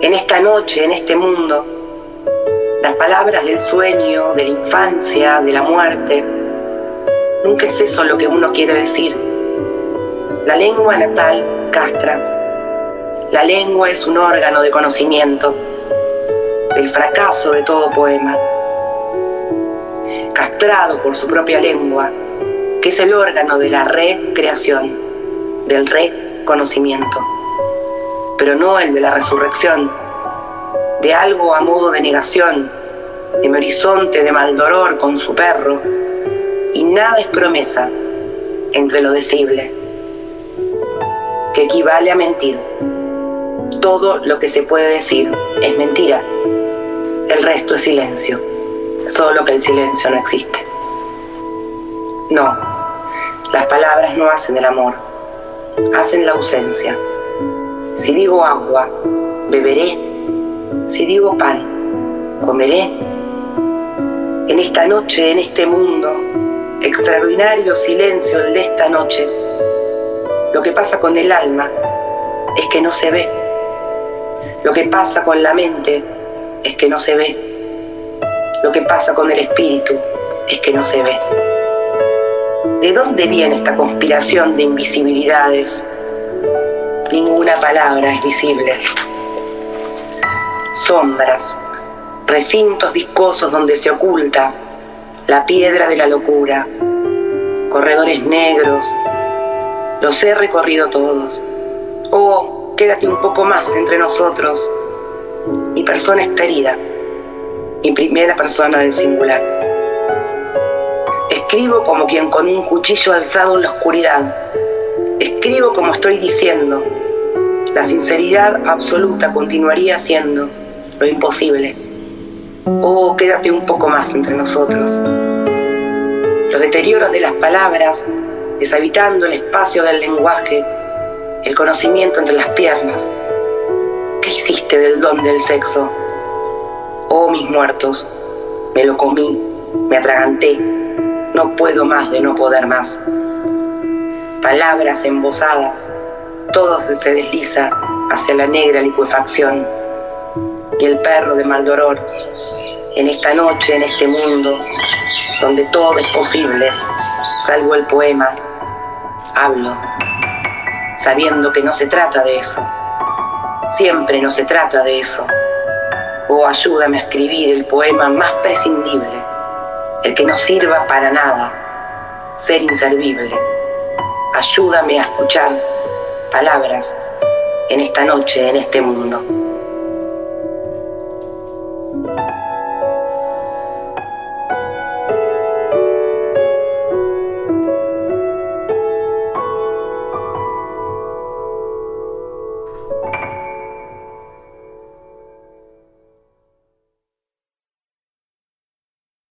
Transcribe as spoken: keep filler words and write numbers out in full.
en esta noche, en este mundo, las palabras del sueño, de la infancia, de la muerte. Nunca es eso lo que uno quiere decir. La lengua natal castra. La lengua es un órgano de conocimiento del fracaso de todo poema. Castrado por su propia lengua, que es el órgano de la recreación, del reconocimiento, pero no el de la resurrección, de algo a modo de negación, de mi horizonte de Maldoror con su perro, y nada es promesa entre lo decible, que equivale a mentir. Todo lo que se puede decir es mentira, el resto es silencio, solo que el silencio no existe. No, las palabras no hacen el amor, hacen la ausencia. Si digo agua, beberé. Si digo pan, comeré. En esta noche, en este mundo, extraordinario silencio el de esta noche, lo que pasa con el alma es que no se ve. Lo que pasa con la mente es que no se ve. Lo que pasa con el espíritu es que no se ve. ¿De dónde viene esta conspiración de invisibilidades? Ninguna palabra es visible. Sombras, recintos viscosos donde se oculta la piedra de la locura, corredores negros, los he recorrido todos. Oh, quédate un poco más entre nosotros. Mi persona está herida, mi primera persona del singular. Escribo como quien con un cuchillo alzado en la oscuridad. Escribo como estoy diciendo. La sinceridad absoluta continuaría siendo lo imposible. Oh, quédate un poco más entre nosotros. Los deterioros de las palabras, deshabitando el espacio del lenguaje, el conocimiento entre las piernas. ¿Qué hiciste del don del sexo? Oh, mis muertos, me lo comí, me atraganté, no puedo más de no poder más. Palabras embosadas, todo se desliza hacia la negra licuefacción. Y el perro de Maldoror, en esta noche, en este mundo, donde todo es posible, salvo el poema, hablo, sabiendo que no se trata de eso. Siempre no se trata de eso. Oh, ayúdame a escribir el poema más prescindible, el que no sirva para nada, ser inservible. Ayúdame a escuchar palabras en esta noche, en este mundo.